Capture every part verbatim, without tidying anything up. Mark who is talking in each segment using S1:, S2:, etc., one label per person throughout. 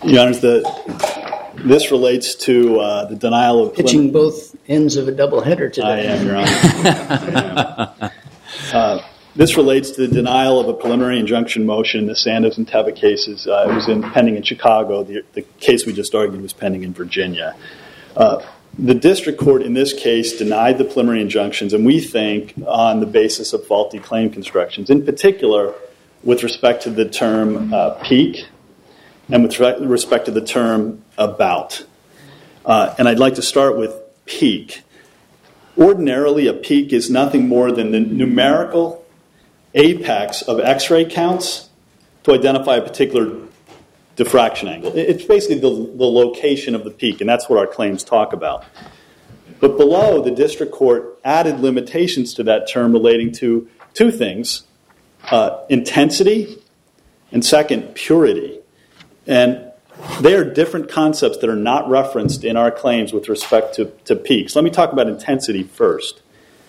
S1: Your Honors, the, this relates to uh, the denial of...
S2: Pitching both ends of a doubleheader today.
S1: I am, Your Honor. uh, this relates to the denial of a preliminary injunction motion in the Sandoz and Teva cases. Uh, it was in, pending in Chicago. The, the case we just argued was pending in Virginia. Uh, the district court in this case denied the preliminary injunctions, and we think on the basis of faulty claim constructions, in particular with respect to the term uh, peak and with respect to the term about. Uh, and I'd like to start with peak. Ordinarily, a peak is nothing more than the numerical apex of X-ray counts to identify a particular diffraction angle. It's basically the, the location of the peak, and that's what our claims talk about. But below, the district court added limitations to that term relating to two things, uh, intensity and, second, purity. And they are different concepts that are not referenced in our claims with respect to, to peaks. Let me talk about intensity first.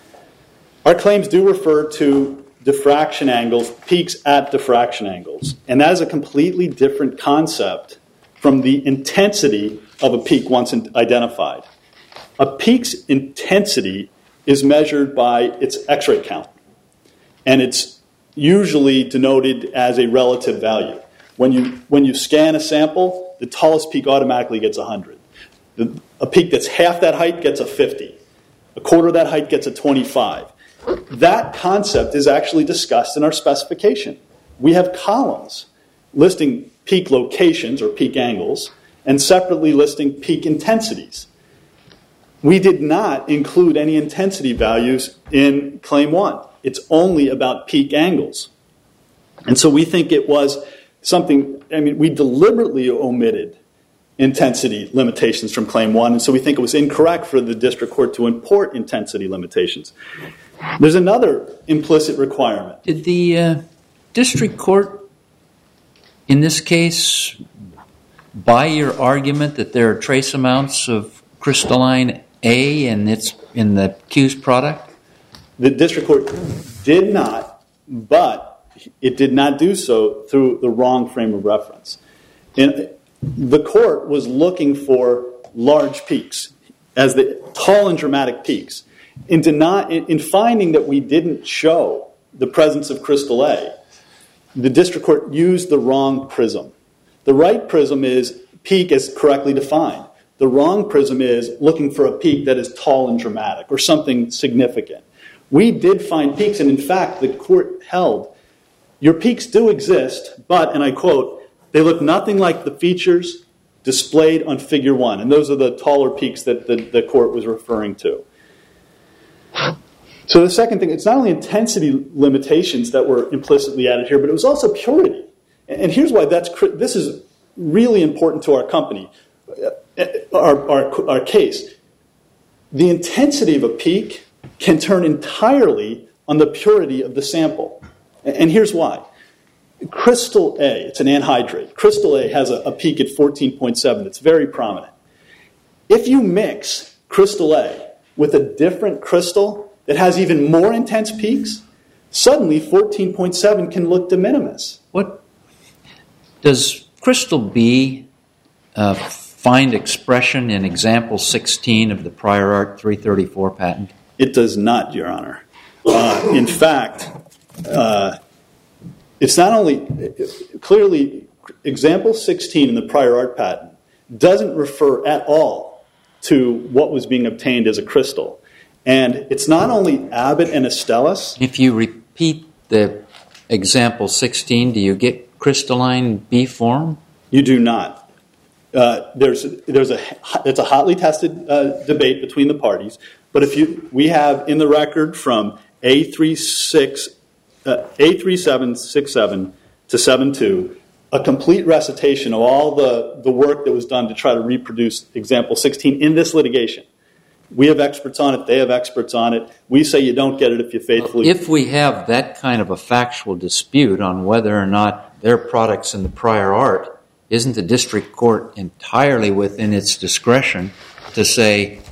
S1: Our claims do refer to diffraction angles, peaks at diffraction angles. And that is a completely different concept from the intensity of a peak once identified. A peak's intensity is measured by its X-ray count. And it's usually denoted as a relative value. When you, when you scan a sample, the tallest peak automatically gets one hundred. The, a peak that's half that height gets a fifty. A quarter of that height gets a twenty-five. That concept is actually discussed in our specification. We have columns listing peak locations or peak angles and separately listing peak intensities. We did not include any intensity values in Claim one. It's only about peak angles. And so we think it was something, I mean, we deliberately omitted intensity limitations from Claim one, and so we think it was incorrect for the district court to import intensity limitations. There's another implicit requirement.
S3: Did the uh, district court, in this case, buy your argument that there are trace amounts of crystalline A in, its, in the accused product?
S1: The district court did not, but it did not do so through the wrong frame of reference. And the court was looking for large peaks, as the tall and dramatic peaks. In, deny, in finding that we didn't show the presence of crystal A, the district court used the wrong prism. The right prism is peak as correctly defined. The wrong prism is looking for a peak that is tall and dramatic or something significant. We did find peaks, and in fact, the court held, your peaks do exist, but, and I quote, they look nothing like the features displayed on Figure one. And those are the taller peaks that the, the court was referring to. So the second thing, it's not only intensity limitations that were implicitly added here, but it was also purity. And here's why that's this is really important to our company, our, our, our case. The intensity of a peak can turn entirely on the purity of the sample. And here's why. Crystal A, it's an anhydrate. Crystal A has a, a peak at fourteen point seven that's very prominent. If you mix crystal A with a different crystal that has even more intense peaks, suddenly fourteen point seven can look de minimis.
S3: What does crystal B uh, find expression in example sixteen of the prior art three thirty-four patent?
S1: It does not, Your Honor. Uh, in fact, uh, it's not only clearly example sixteen in the prior art patent doesn't refer at all to what was being obtained as a crystal. And it's not only Abbott and Astellas.
S3: If you repeat the example sixteen, do you get crystalline B form?
S1: You do not. Uh, there's there's a it's a hotly tested uh, debate between the parties. But if you we have in the record from A three six uh, A three seven six seven to seven two a complete recitation of all the, the work that was done to try to reproduce example sixteen in this litigation. We have experts on it. They have experts on it. We say you don't get it if you faithfully...
S3: If we have that kind of a factual dispute on whether or not their products in the prior art, isn't the district court entirely within its discretion to say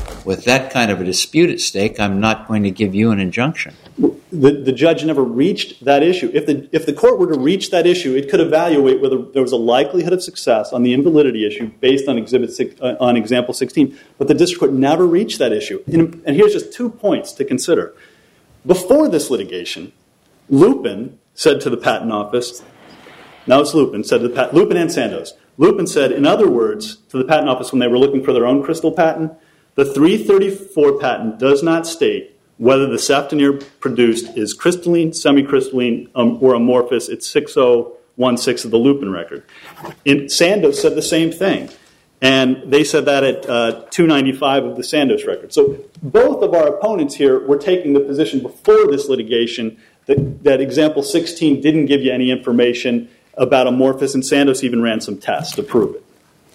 S3: with that kind of a dispute at stake, I'm not going to give you an injunction.
S1: The, the judge never reached that issue. If the if the court were to reach that issue, it could evaluate whether there was a likelihood of success on the invalidity issue based on exhibit six, uh, on example sixteen. But the district court never reached that issue. And, and here's just two points to consider. Before this litigation, Lupin said to the patent office, now it's Lupin, said to the pat, Lupin and Sandoz. Lupin said, in other words, to the patent office when they were looking for their own crystal patent, the three thirty-four patent does not state whether the Safdenier produced is crystalline, semi-crystalline, um, or amorphous. It's six oh one six of the Lupin record. In, Sandoz said the same thing. And they said that at uh, two ninety-five of the Sandoz record. So both of our opponents here were taking the position before this litigation that, that example sixteen didn't give you any information about amorphous, and Sandoz even ran some tests to prove it.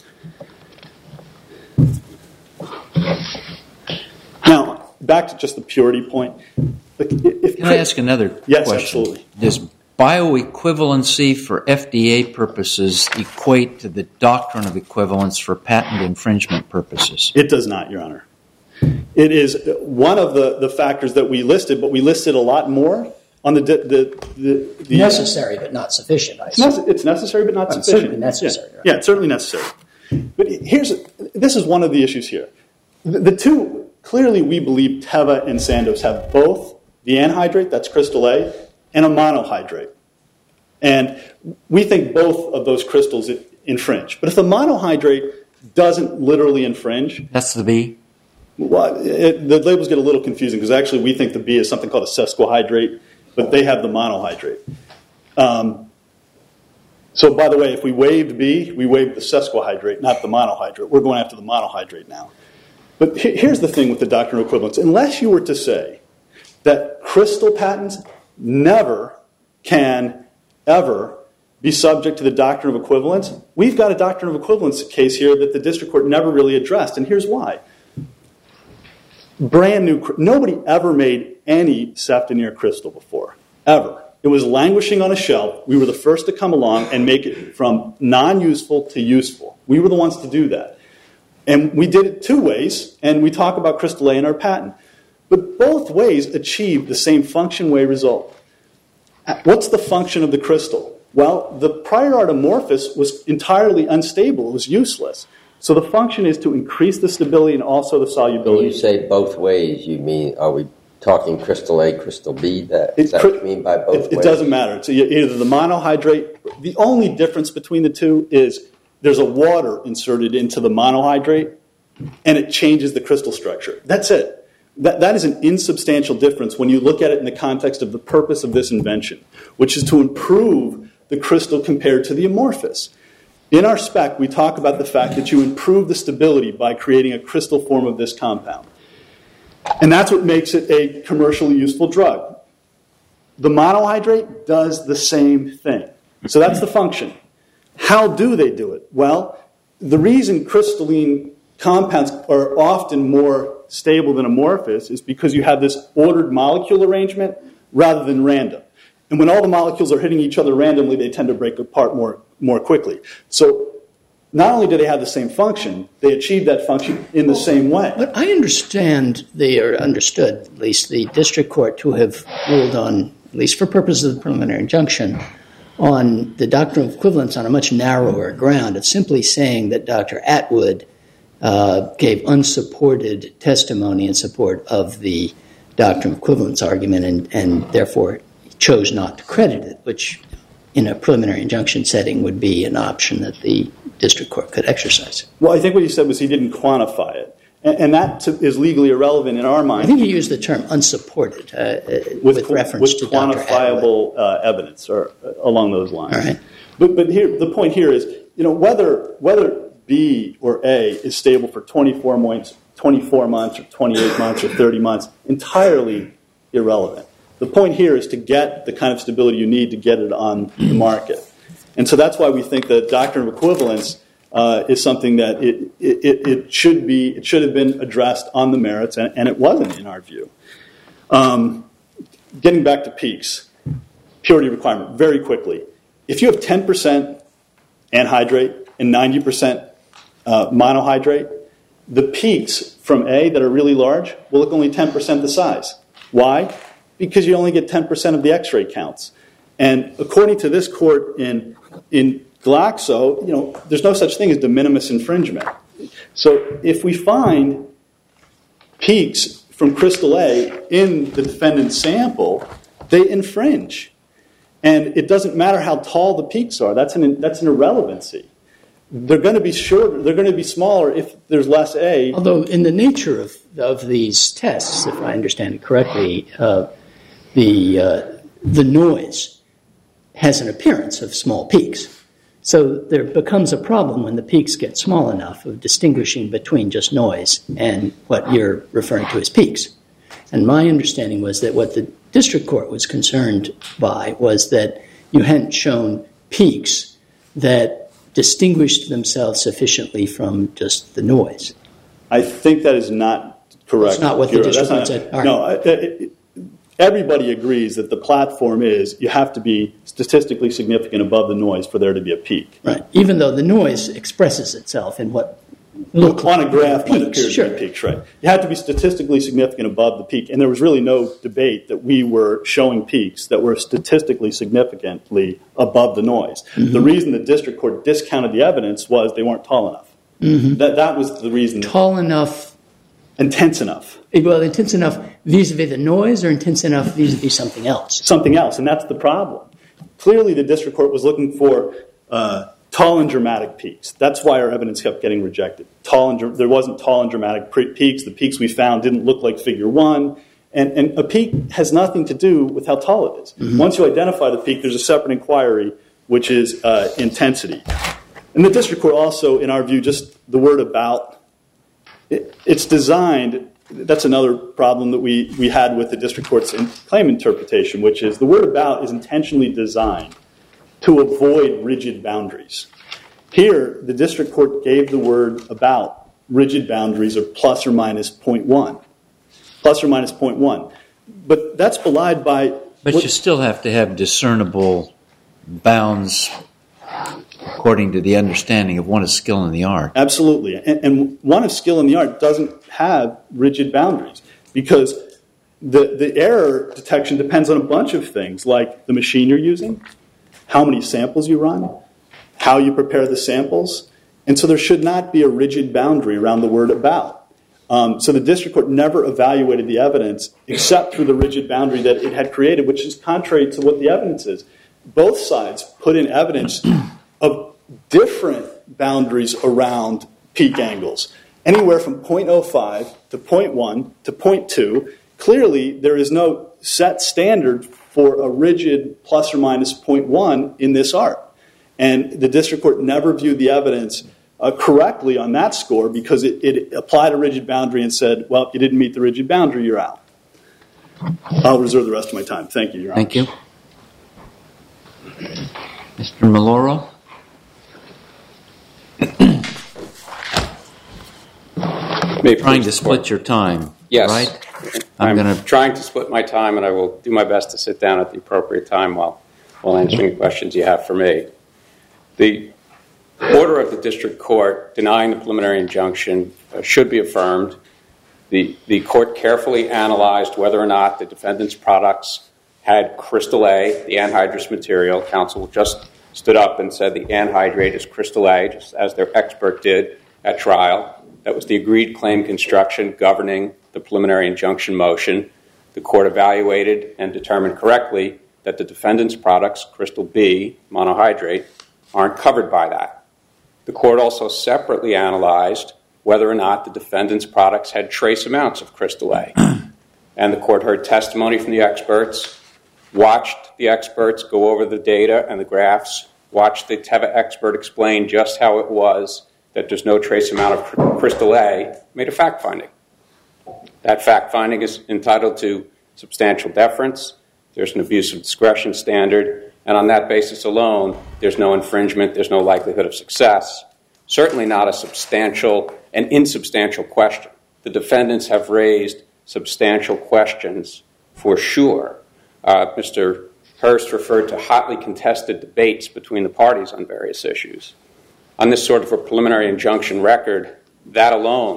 S1: Now, back to just the purity point. If,
S3: Can I ask another
S1: yes,
S3: question?
S1: Yes, absolutely.
S3: Does bioequivalency for F D A purposes equate to the doctrine of equivalence for patent infringement purposes?
S1: It does not, Your Honor. It is one of the, the factors that we listed, but we listed a lot more on the... the, the, the
S2: necessary but not sufficient, I
S1: it's, nece- it's necessary but not
S2: well,
S1: sufficient.
S2: Certainly necessary.
S1: Yeah.
S2: Right?
S1: yeah, it's certainly necessary. But here's this is one of the issues here. The, the two, clearly we believe Teva and Sandoz have both the anhydrate, that's crystal A, and a monohydrate. And we think both of those crystals infringe. But if the monohydrate doesn't literally infringe...
S3: That's the B?
S1: Well, it, the labels get a little confusing because actually we think the B is something called a sesquiohydrate, but they have the monohydrate. Um, so by the way, if we waived B, we waived the sesquiohydrate, not the monohydrate. We're going after the monohydrate now. But he, here's the thing with the doctrine of equivalence. Unless you were to say that crystal patents never can ever be subject to the doctrine of equivalence, we've got a doctrine of equivalence case here that the district court never really addressed, and here's why. Brand new, nobody ever made any Safdenier crystal before, ever. It was languishing on a shelf. We were the first to come along and make it from non-useful to useful. We were the ones to do that. And we did it two ways, and we talk about crystal A in our patent. But both ways achieved the same function way result. What's the function of the crystal? Well, the prior art amorphous was entirely unstable. It was useless. So the function is to increase the stability and also the solubility.
S4: When you say both ways, you mean, are we talking crystal A, crystal B? That, is that what you mean by both
S1: it,
S4: ways?
S1: It doesn't matter. It's either the monohydrate. The only difference between the two is there's a water inserted into the monohydrate, and it changes the crystal structure. That's it. That, that is an insubstantial difference when you look at it in the context of the purpose of this invention, which is to improve the crystal compared to the amorphous. In our spec, we talk about the fact that you improve the stability by creating a crystal form of this compound. And that's what makes it a commercially useful drug. The monohydrate does the same thing. So that's the function. How do they do it? Well, the reason crystalline compounds are often more stable than amorphous is because you have this ordered molecule arrangement rather than random. And when all the molecules are hitting each other randomly, they tend to break apart more, more quickly. So not only do they have the same function, they achieve that function in the same way.
S2: But I understand, the, or understood at least, the district court to have ruled on, at least for purposes of the preliminary injunction, on the doctrine of equivalence on a much narrower ground. It's simply saying that Doctor Atwood uh, gave unsupported testimony in support of the doctrine of equivalence argument and, and therefore chose not to credit it, which in a preliminary injunction setting would be an option that the district court could exercise.
S1: Well, I think what he said was he didn't quantify it. And, and that to, is legally irrelevant in our mind.
S2: I think he used the term unsupported uh, with, with reference
S1: with
S2: to Doctor
S1: quantifiable uh, evidence or uh, along those lines.
S2: All right.
S1: But, but here, the point here is, you know, whether whether B or A is stable for twenty-four months, twenty-four months or twenty-eight months or thirty months, entirely irrelevant. The point here is to get the kind of stability you need to get it on the market. And so that's why we think the doctrine of equivalence uh, is something that it, it, it should be, it should have been addressed on the merits, and, and it wasn't in our view. Um, getting back to peaks, purity requirement, very quickly. If you have ten percent anhydrate and ninety percent uh, monohydrate, the peaks from A that are really large will look only ten percent the size. Why? Because you only get ten percent of the X-ray counts. And according to this court in in Glaxo, you know, there's no such thing as de minimis infringement. So if we find peaks from crystal A in the defendant's sample, they infringe. And it doesn't matter how tall the peaks are. That's an that's an irrelevancy. They're going to be shorter. They're going to be smaller if there's less A.
S2: Although in the nature of of these tests, if I understand it correctly, uh, the uh, the noise has an appearance of small peaks. So there becomes a problem when the peaks get small enough of distinguishing between just noise and what you're referring to as peaks. And my understanding was that what the district court was concerned by was that you hadn't shown peaks that distinguished themselves sufficiently from just the noise.
S1: I think that is not correct.
S2: That's not what the
S1: You're,
S2: district court
S1: not,
S2: said. All
S1: no,
S2: right.
S1: it, it, everybody agrees that the platform is you have to be statistically significant above the noise for there to be a peak.
S2: Right. Even though the noise expresses itself in what look
S1: on a graph might appear
S2: sure.
S1: to be peaks, right? You have to be statistically significant above the peak, and there was really no debate that we were showing peaks that were statistically significantly above the noise. Mm-hmm. The reason the district court discounted the evidence was they weren't tall enough. Mm-hmm. That that was the reason.
S2: Tall enough,
S1: intense enough.
S2: Well, intense enough vis-a-vis the noise, or intense enough vis-a-vis something else.
S1: Something else, and that's the problem. Clearly, the district court was looking for Uh, tall and dramatic peaks. That's why our evidence kept getting rejected. Tall and there wasn't tall and dramatic pre- peaks. The peaks we found didn't look like figure one. And, and a peak has nothing to do with how tall it is. Mm-hmm. Once you identify the peak, there's a separate inquiry, which is uh, intensity. And the district court also, in our view, just the word about, it, it's designed, that's another problem that we, we had with the district court's in, claim interpretation, which is the word about is intentionally designed to avoid rigid boundaries. Here, the district court gave the word about rigid boundaries of plus or minus zero point one. Plus or minus zero point one. But that's belied by...
S3: But what, you still have to have discernible bounds according to the understanding of one of skill in the art.
S1: Absolutely. And, and one of skill in the art doesn't have rigid boundaries because the, the error detection depends on a bunch of things, like the machine you're using, how many samples you run, how you prepare the samples. And so there should not be a rigid boundary around the word about. Um, so the district court never evaluated the evidence except through the rigid boundary that it had created, which is contrary to what the evidence is. Both sides put in evidence of different boundaries around peak angles, anywhere from zero point zero five to zero point one to zero point two. Clearly, there is no set standard for a rigid plus or minus zero point one in this art. And the district court never viewed the evidence uh, correctly on that score because it, it applied a rigid boundary and said, well, if you didn't meet the rigid boundary, you're out. I'll reserve the rest of my time. Thank you, Your Honor.
S3: Thank you. Mister Maloro? Trying to split your time,
S5: yes.
S3: right?
S5: I'm, I'm
S3: gonna...
S5: trying to split my time, and I will do my best to sit down at the appropriate time while, while answering the questions you have for me. The order of the district court denying the preliminary injunction uh, should be affirmed. The, the court carefully analyzed whether or not the defendant's products had crystal A, the anhydrous material. Counsel just stood up and said the anhydrate is crystal A, just as their expert did at trial. That was the agreed claim construction governing the preliminary injunction motion. The court evaluated and determined correctly that the defendant's products, crystal B, monohydrate, aren't covered by that. The court also separately analyzed whether or not the defendant's products had trace amounts of crystal A. And the court heard testimony from the experts, watched the experts go over the data and the graphs, watched the Teva expert explain just how it was that there's no trace amount of crystal A, made a fact finding. That fact finding is entitled to substantial deference. There's an abuse of discretion standard. And on that basis alone, there's no infringement, there's no likelihood of success. Certainly not a substantial and insubstantial question. The defendants have raised substantial questions for sure. Uh, Mister Hurst referred to hotly contested debates between the parties on various issues. On this sort of a preliminary injunction record, that alone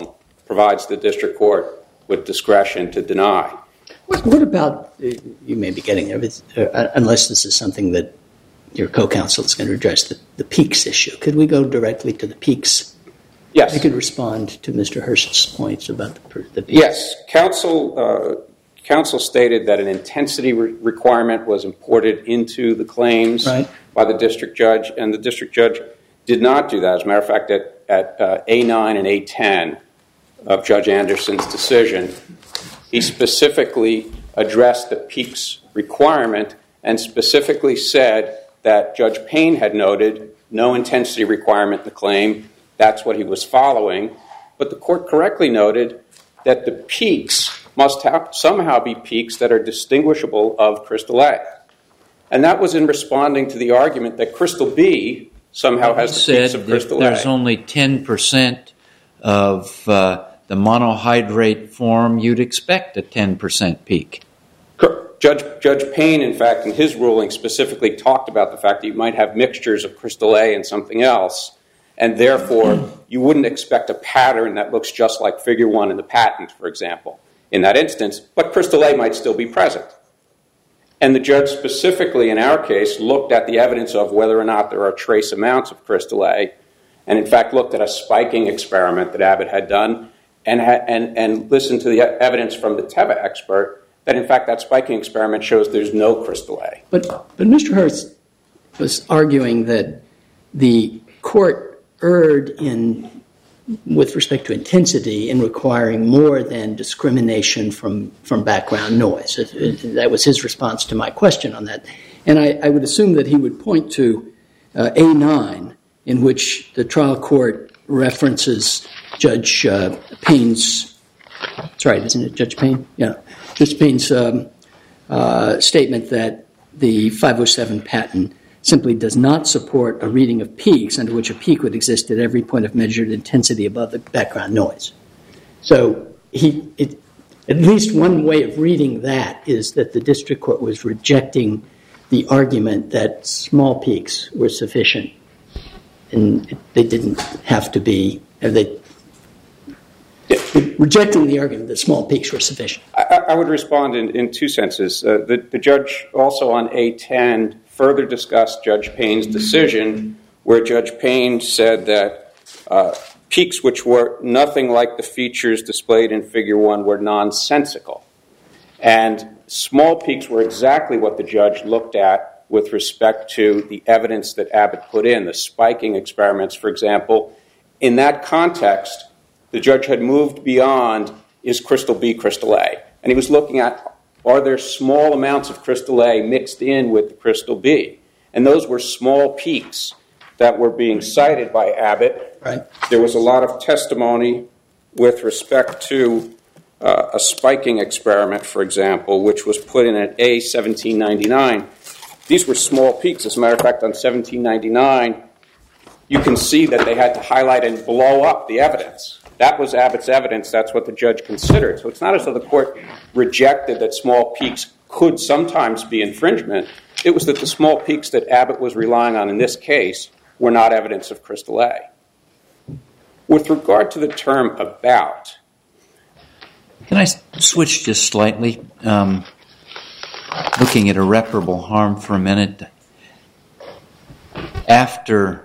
S5: provides the district court with discretion to deny.
S2: What about, you may be getting there, uh, unless this is something that your co-counsel is going to address, the, the peaks issue. Could we go directly to the peaks?
S5: Yes.
S2: You could respond to Mister Hurst's points about the, the peaks.
S5: Yes. Counsel, uh, counsel stated that an intensity re- requirement was imported into the claims right. by the district judge, and the district judge did not do that. As a matter of fact, at, at uh, A nine and A ten of Judge Anderson's decision, he specifically addressed the peaks requirement and specifically said that Judge Payne had noted no intensity requirement in the claim. That's what he was following. But the court correctly noted that the peaks must have somehow be peaks that are distinguishable of Crystal A. And that was in responding to the argument that Crystal B somehow has the peaks of Crystal A.
S3: There's only ten percent of uh, the monohydrate form. You'd expect a ten percent peak.
S5: Judge, Judge Payne, in fact, in his ruling specifically talked about the fact that you might have mixtures of Crystal A and something else, and therefore you wouldn't expect a pattern that looks just like figure one in the patent, for example, in that instance, but Crystal A might still be present. And the judge specifically, in our case, looked at the evidence of whether or not there are trace amounts of Crystal A, and in fact looked at a spiking experiment that Abbott had done, and, ha- and, and listened to the evidence from the Teva expert that, in fact, that spiking experiment shows there's no Crystal A.
S2: But, but Mister Hurst was arguing that the court erred in, with respect to intensity, in requiring more than discrimination from, from background noise. It, it, that was his response to my question on that. And I, I would assume that he would point to uh, A nine, in which the trial court references Judge uh, Payne's, that's right, isn't it, Judge Payne? Yeah. Judge Payne's um, uh, statement that the five oh seven patent simply does not support a reading of peaks under which a peak would exist at every point of measured intensity above the background noise. So he, it, at least one way of reading that is that the district court was rejecting the argument that small peaks were sufficient, and they didn't have to be, they rejecting the argument that small peaks were sufficient.
S5: I, I would respond in, in two senses. Uh, the, the judge also on A ten further discussed Judge Payne's decision, where Judge Payne said that uh, peaks which were nothing like the features displayed in Figure one were nonsensical. And small peaks were exactly what the judge looked at with respect to the evidence that Abbott put in, the spiking experiments, for example. In that context, the judge had moved beyond, is Crystal B Crystal A? And he was looking at, are there small amounts of Crystal A mixed in with the Crystal B? And those were small peaks that were being cited by Abbott.
S2: Right.
S5: There was a lot of testimony with respect to uh, a spiking experiment, for example, which was put in at A seventeen ninety-nine. These were small peaks. As a matter of fact, on seventeen ninety-nine, you can see that they had to highlight and blow up the evidence. That was Abbott's evidence. That's what the judge considered. So it's not as though the court rejected that small peaks could sometimes be infringement. It was that the small peaks that Abbott was relying on in this case were not evidence of Crystal A. With regard to the term about.
S3: Can I switch just slightly? Um, looking at irreparable harm for a minute. After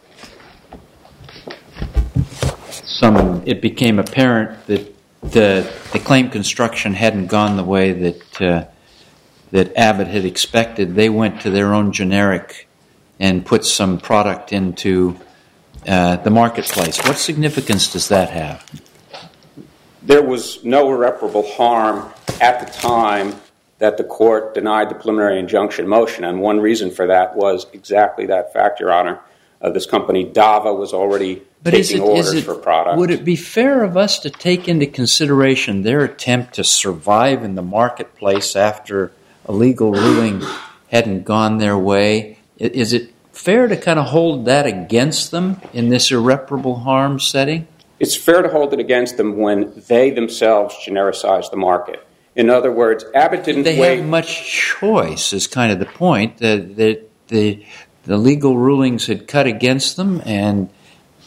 S3: some, it became apparent that the, the claim construction hadn't gone the way that uh, that Abbott had expected. They went to their own generic and put some product into uh, the marketplace. What significance does that have?
S5: There was no irreparable harm at the time that the court denied the preliminary injunction motion, and one reason for that was exactly that fact, Your Honor. Uh, this company, Dava, was already
S3: but
S5: taking
S3: is it,
S5: orders
S3: is it,
S5: for product.
S3: Would it be fair of us to take into consideration their attempt to survive in the marketplace after a legal ruling hadn't gone their way? Is it fair to kind of hold that against them in this irreparable harm setting?
S5: It's fair to hold it against them when they themselves genericize the market. In other words, Abbott didn't
S3: they
S5: wait.
S3: They have much choice is kind of the point. The, the, the, the legal rulings had cut against them, and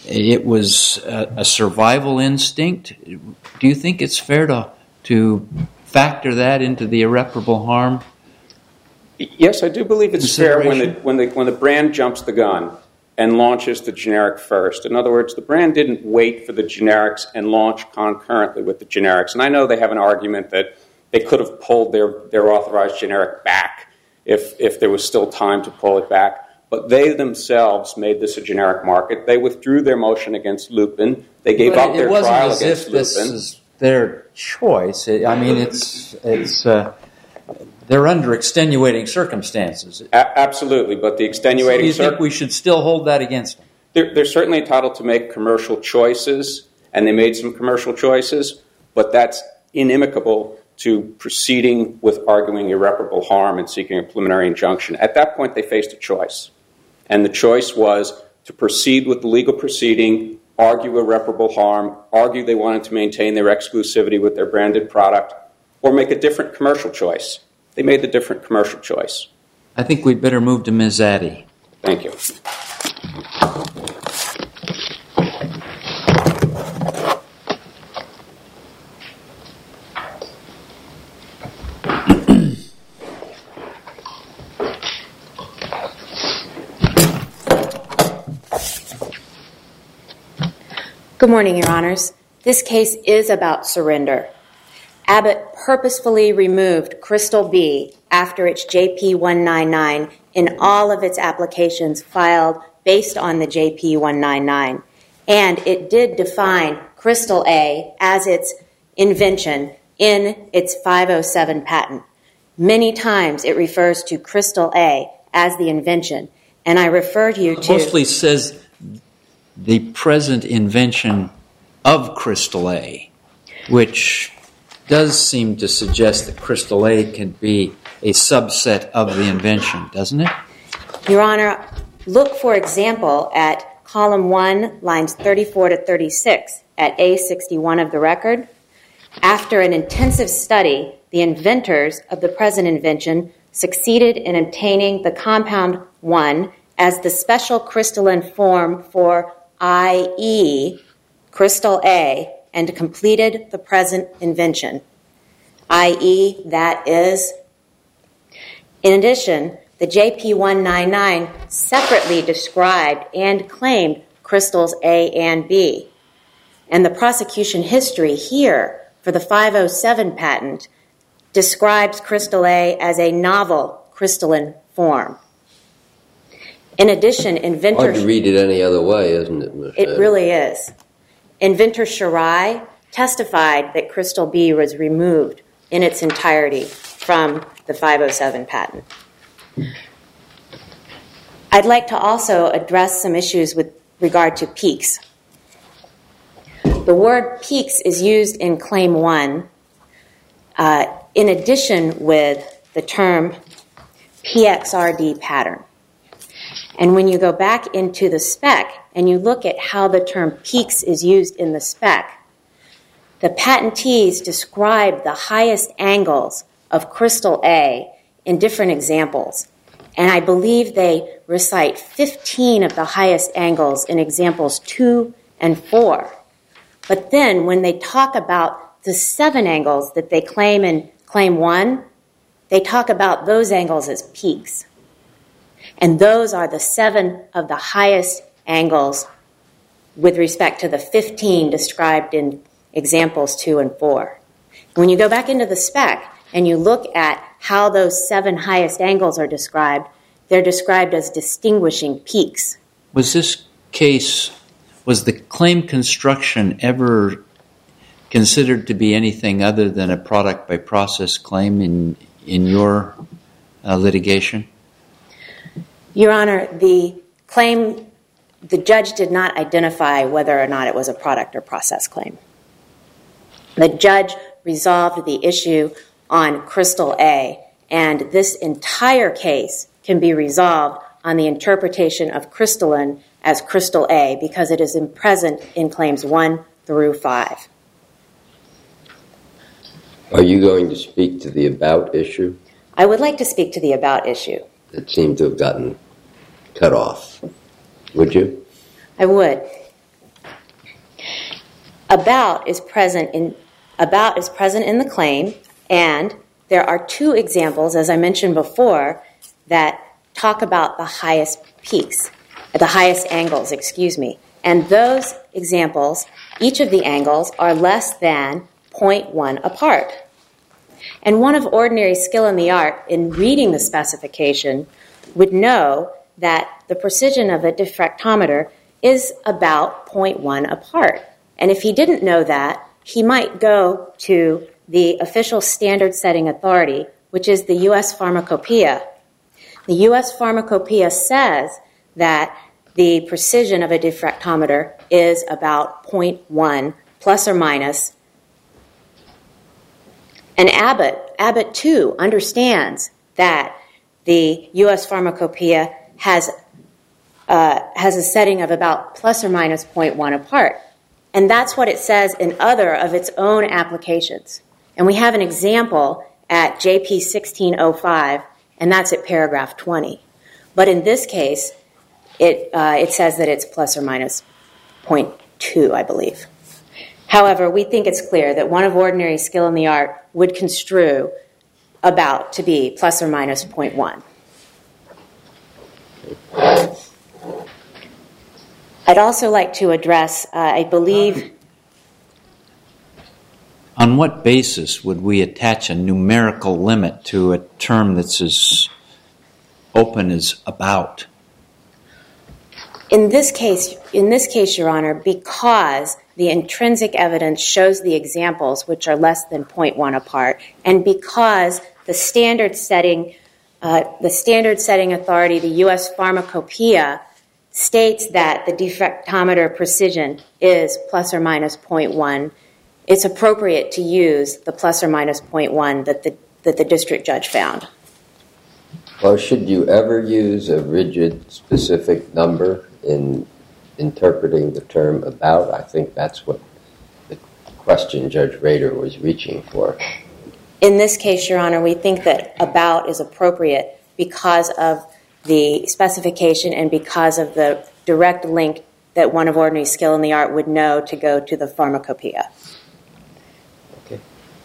S3: it was a, a survival instinct. Do you think it's fair to to factor that into the irreparable harm?
S5: Yes, I do believe it's fair when the, when, the, when the brand jumps the gun and launches the generic first. In other words, the brand didn't wait for the generics and launch concurrently with the generics. And I know they have an argument that they could have pulled their, their authorized generic back if, if there was still time to pull it back. But they themselves made this a generic market. They withdrew their motion against Lupin. They gave
S3: but
S5: up their trial against Lupin. It wasn't as if this is
S3: their choice. I mean, it's it's uh, they're under extenuating circumstances.
S5: A- absolutely, but the extenuating.
S3: So you
S5: cir-
S3: think we should still hold that against them?
S5: They're, they're certainly entitled to make commercial choices, and they made some commercial choices, but that's inimical to proceeding with arguing irreparable harm and seeking a preliminary injunction. At that point, they faced a choice. And the choice was to proceed with the legal proceeding, argue irreparable harm, argue they wanted to maintain their exclusivity with their branded product, or make a different commercial choice. They made the different commercial choice.
S3: I think we'd better move to Miz Addy.
S5: Thank you.
S6: Good morning, Your Honors. This case is about surrender. Abbott purposefully removed Crystal B after its J P one ninety-nine in all of its applications filed based on the J P one ninety-nine. And it did define Crystal A as its invention in its five oh seven patent. Many times it refers to Crystal A as the invention. And I referred you to...
S3: Mostly says the present invention of Crystal A, which does seem to suggest that Crystal A can be a subset of the invention, doesn't it?
S6: Your Honor, look, for example, at column one, lines thirty-four to thirty-six at A sixty-one of the record. After an intensive study, the inventors of the present invention succeeded in obtaining the compound one as the special crystalline form for that is, Crystal A, and completed the present invention, that is, that is. In addition, the J P one ninety-nine separately described and claimed crystals A and B. And the prosecution history here for the five oh seven patent describes Crystal A as a novel crystalline form. In addition, inventor...
S4: Hard to read it any other way, isn't it, Miz
S6: It really is. Inventor Shirai testified that Crystal B was removed in its entirety from the five oh seven patent. I'd like to also address some issues with regard to peaks. The word peaks is used in Claim one uh, in addition with the term P X R D pattern. And when you go back into the spec and you look at how the term peaks is used in the spec, the patentees describe the highest angles of Crystal A in different examples. And I believe they recite fifteen of the highest angles in examples two and four. But then when they talk about the seven angles that they claim in Claim one, they talk about those angles as peaks. And those are the seven of the highest angles with respect to the fifteen described in examples two and four. When you go back into the spec and you look at how those seven highest angles are described, they're described as distinguishing peaks.
S3: Was this case, was the claim construction ever considered to be anything other than a product by process claim in, in your uh, litigation?
S6: Your Honor, the claim, the judge did not identify whether or not it was a product or process claim. The judge resolved the issue on Crystal A, and this entire case can be resolved on the interpretation of crystalline as Crystal A because it is present in Claims one through five.
S4: Are you going to speak to the about issue?
S6: I would like to speak to the about issue.
S4: It seemed to have gotten cut off. Would you?
S6: I would. About is present in about is present in the claim, and there are two examples, as I mentioned before, that talk about the highest peaks, the highest angles, excuse me. And those examples, each of the angles are less than zero point one apart. And one of ordinary skill in the art in reading the specification would know that the precision of a diffractometer is about zero point one apart. And if he didn't know that, he might go to the official standard setting authority, which is the U S Pharmacopoeia. The U S Pharmacopoeia says that the precision of a diffractometer is about zero point one plus or minus. And Abbott, Abbott too, understands that the U S Pharmacopoeia has, uh, has a setting of about plus or minus zero point one apart. And that's what it says in other of its own applications. And we have an example at J P sixteen oh five, and that's at paragraph twenty. But in this case, it, uh, it says that it's plus or minus zero point two, I believe. However, we think it's clear that one of ordinary skill in the art would construe about to be plus or minus zero point one. I'd also like to address, uh, I believe...
S3: On what basis would we attach a numerical limit to a term that's as open as about?
S6: In this case, in this case, Your Honor, because the intrinsic evidence shows the examples which are less than zero point one apart, and because the standard setting, uh, the standard setting authority, the U S Pharmacopoeia, states that the diffractometer precision is plus or minus zero point one, it's appropriate to use the plus or minus zero point one that the, that the district judge found.
S4: Well, should you ever use a rigid, specific number in interpreting the term about? I think that's what the question Judge Rader was reaching for.
S6: In this case, Your Honor, we think that about is appropriate because of the specification and because of the direct link that one of ordinary skill in the art would know to go to the Pharmacopoeia.
S4: Okay.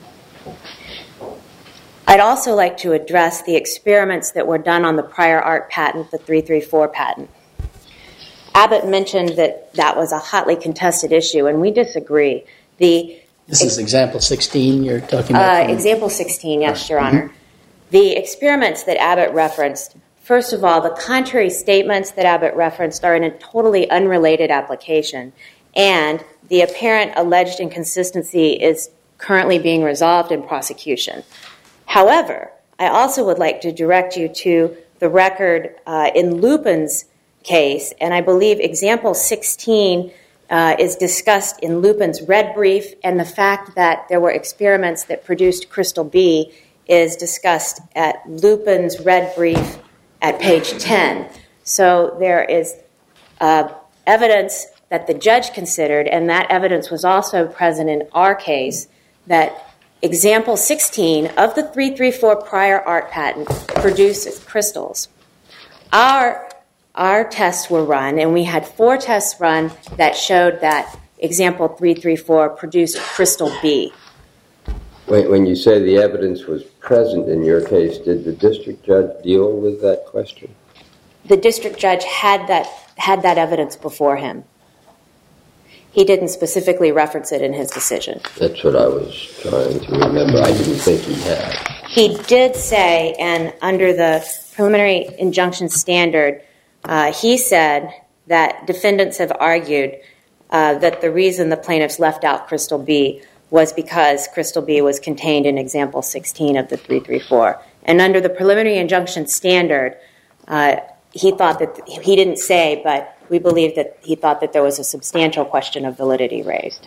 S6: I'd also like to address the experiments that were done on the prior art patent, the three three four patent. Abbott mentioned that that was a hotly contested issue, and we disagree. The
S2: This is example sixteen you're talking about?
S6: Uh, example sixteen, yes, Your Honor. Mm-hmm. The experiments that Abbott referenced, first of all, the contrary statements that Abbott referenced are in a totally unrelated application, and the apparent alleged inconsistency is currently being resolved in prosecution. However, I also would like to direct you to the record uh, in Lupin's case, and I believe example sixteen uh, is discussed in Lupin's red brief, and the fact that there were experiments that produced crystal B is discussed at Lupin's red brief at page ten. So there is uh, evidence that the judge considered, and that evidence was also present in our case, that example sixteen of the three three four prior art patent produces crystals. Our, our tests were run, and we had four tests run that showed that example three three four produced crystal B.
S4: Wait, when you say the evidence was present in your case, did the district judge deal with that question?
S6: The district judge had that, had that evidence before him. He didn't specifically reference it in his decision.
S4: That's what I was trying to remember. I didn't think he had.
S6: He did say, and under the preliminary injunction standard, uh, he said that defendants have argued uh, that the reason the plaintiffs left out crystal B was because crystal B was contained in example sixteen of the three three four. And under the preliminary injunction standard, uh, he thought that, he didn't say, but we believe that he thought that there was a substantial question of validity raised.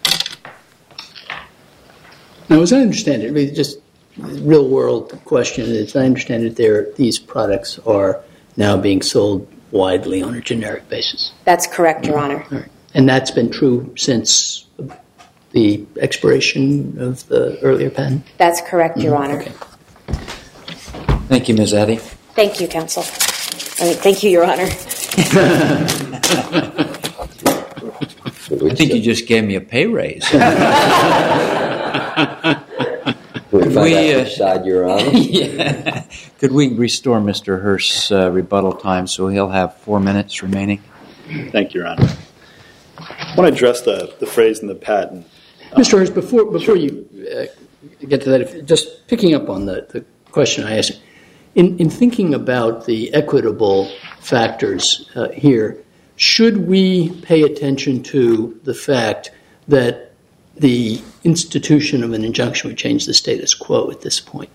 S2: Now, as I understand it, really just real world question is, I understand that there, these products are now being sold widely on a generic basis.
S6: That's correct, Your Honor.
S2: All right. And that's been true since the expiration of the earlier patent?
S6: That's correct, Your
S2: Mm-hmm.
S6: Honor.
S2: Okay.
S3: Thank you, Miz Addy.
S6: Thank you, counsel. I mean, thank you, Your Honor.
S3: I think you just gave me a pay raise.
S4: Could we find
S3: we,
S4: out
S3: uh,
S4: which side you're on?
S3: Yeah. Could we restore Mister Hirsch's uh, rebuttal time so he'll have four minutes remaining?
S1: Thank you, Your Honor. I want to address the, the phrase in the patent.
S2: Mister Hirsch, before, before you uh, get to that, if, just picking up on the, the question I asked, in, in thinking about the equitable factors uh, here, should we pay attention to the fact that the institution of an injunction would change the status quo at this point?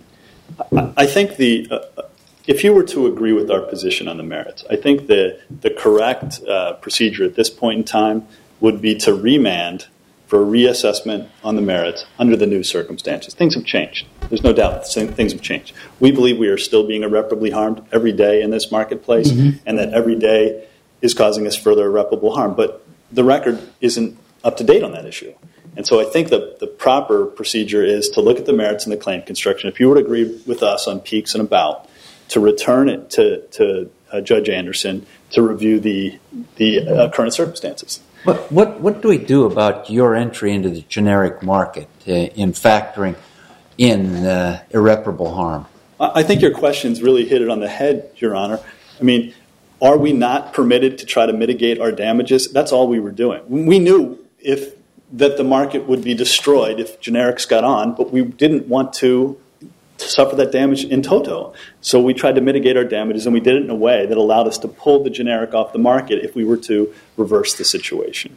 S1: I think the uh, if you were to agree with our position on the merits, I think the the correct uh, procedure at this point in time would be to remand for a reassessment on the merits under the new circumstances. Things have changed. There's no doubt things have changed. We believe we are still being irreparably harmed every day in this marketplace, mm-hmm. and that every day is causing us further irreparable harm. But the record isn't up to date on that issue. And so I think that the proper procedure is to look at the merits and the claim construction. If you were to agree with us on peaks and about, to return it to, to uh, Judge Anderson to review the the uh, current circumstances.
S3: What, what what do we do about your entry into the generic market uh, in factoring in uh, irreparable harm?
S1: I think your questions really hit it on the head, Your Honor. I mean, are we not permitted to try to mitigate our damages? That's all we were doing. We knew if that the market would be destroyed if generics got on, but we didn't want to, to suffer that damage in toto. So we tried to mitigate our damages, and we did it in a way that allowed us to pull the generic off the market if we were to reverse the situation.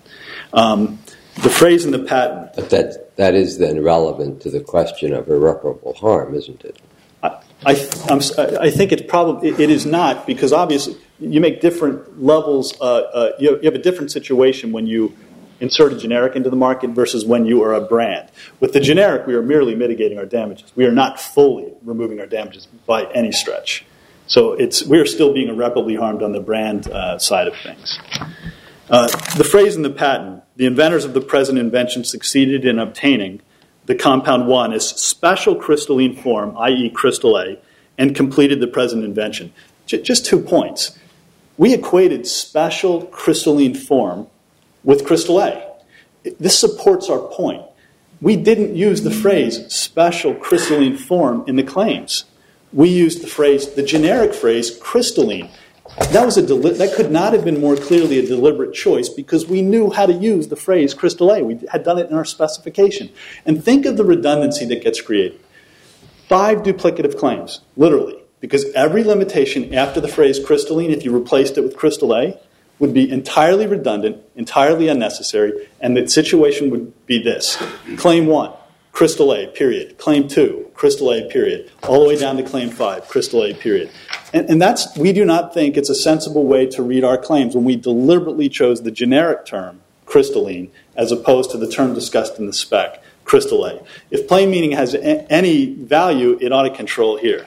S1: Um, the phrase in the patent...
S4: But that, that is then relevant to the question of irreparable harm, isn't it?
S1: I, I, I'm, I think it's probably, it is not, because obviously you make different levels, uh, uh, you, have, you have a different situation when you insert a generic into the market versus when you are a brand. With the generic, we are merely mitigating our damages. We are not fully removing our damages by any stretch. So it's we are still being irreparably harmed on the brand uh, side of things. Uh, the phrase in the patent, the inventors of the present invention succeeded in obtaining the compound one as special crystalline form, that is crystal A, and completed the present invention. J- just two points. We equated special crystalline form with crystal A. This supports our point. We didn't use the phrase special crystalline form in the claims. We used the phrase, the generic phrase, crystalline. That was a deli- that could not have been more clearly a deliberate choice because we knew how to use the phrase crystal A. We had done it in our specification. And think of the redundancy that gets created. Five duplicative claims, literally, because every limitation after the phrase crystalline, if you replaced it with crystal A, would be entirely redundant, entirely unnecessary, and the situation would be this. Claim one, crystal A, period. Claim two, crystal A, period. All the way down to claim five, crystal A, period. And, and that's, we do not think it's a sensible way to read our claims when we deliberately chose the generic term, crystalline, as opposed to the term discussed in the spec, crystal A. If plain meaning has a, any value, it ought to control here.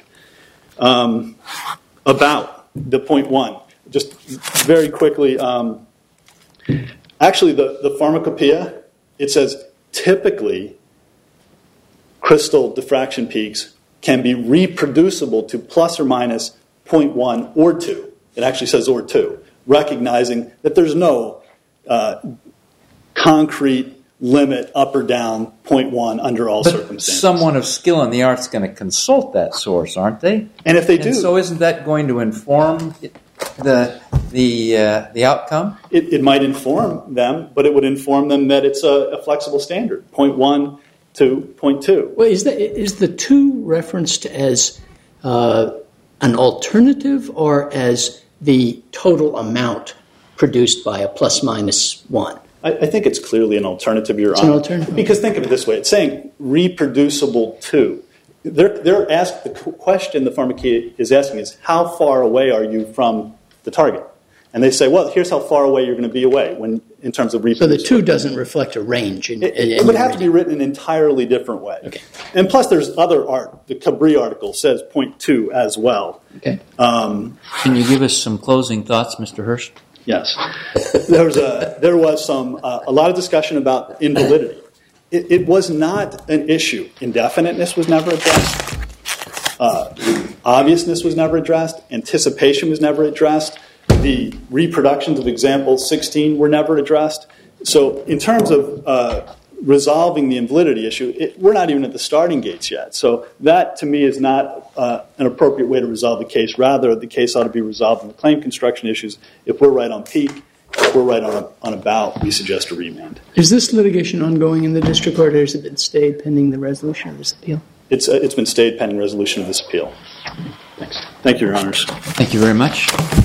S1: Um, about the point one. Just very quickly, um, actually the, the pharmacopoeia, it says typically crystal diffraction peaks can be reproducible to plus or minus zero point one or two. It actually says or two, recognizing that there's no uh, concrete limit up or down zero point one under all
S3: but
S1: circumstances.
S3: Someone of skill in the arts is going to consult that source, aren't they?
S1: And if they
S3: and
S1: do...
S3: so isn't that going to inform the the uh, the outcome?
S1: It, it might inform them, but it would inform them that it's a, a flexible standard, zero point one to zero point two.
S2: Well, is, that, is the two referenced as uh, an alternative or as the total amount produced by a plus minus one?
S1: I, I think it's clearly an alternative, Your
S2: It's
S1: Honor.
S2: an alternative.
S1: Because think of it this way. It's saying reproducible to. They're, they're asked, the question the pharmacopoeia is asking is, how far away are you from the target? And they say, well, here's how far away you're going to be away when, in terms of
S2: So
S1: reproducible.
S2: the two doesn't reflect a range. In,
S1: It,
S2: in,
S1: it
S2: in
S1: would
S2: your
S1: have to be
S2: reading.
S1: written an entirely different way.
S2: Okay.
S1: And plus there's other art. The Cabri article says zero point two as well.
S2: Okay.
S1: Um,
S3: Can you give us some closing thoughts, Mister Hirsch?
S1: yes. There was, a, there was some uh, a lot of discussion about invalidity. It, it was not an issue. Indefiniteness was never addressed. Uh, obviousness was never addressed. Anticipation was never addressed. The reproductions of example sixteen were never addressed. So in terms of uh, resolving the invalidity issue, it, we're not even at the starting gates yet. So that, to me, is not uh, an appropriate way to resolve the case. Rather, the case ought to be resolved in the claim construction issues. If we're right on peak, if we're right on, a, on about, we suggest a remand.
S2: Is this litigation ongoing in the district court, or has it been stayed pending the resolution of this appeal?
S1: It's, uh, it's been stayed pending resolution of this appeal. Thanks. Thank you, Your Honors.
S3: Thank you very much.